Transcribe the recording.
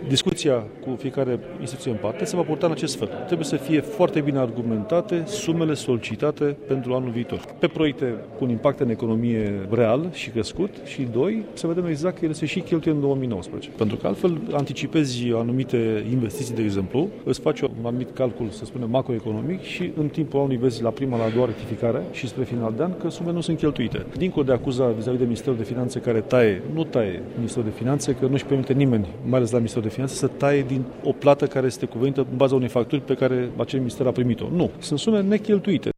Discuția cu fiecare instituție în parte se va purta în acest fel. Trebuie să fie foarte bine argumentate sumele solicitate pentru anul viitor. Pe proiecte cu un impact în economie real și crescut și, doi, să vedem exact că ele se și cheltuie în 2019. Pentru că altfel anticipezi anumite investiții, de exemplu, îți faci un anumit calcul, să spunem, macroeconomic și în timpul anului vezi la prima, la a doua rectificare și spre final de an că sumele nu sunt cheltuite. Dincolo de acuza vis-a-vis de Ministerul de Finanțe care nu taie Ministerul de Finanțe, că nu-și permite nimeni, mai ales la Ministerul de Finanțe, să taie din o plată care este cuvenită în baza unei facturi pe care acel minister a primit-o. Nu. Sunt sume necheltuite.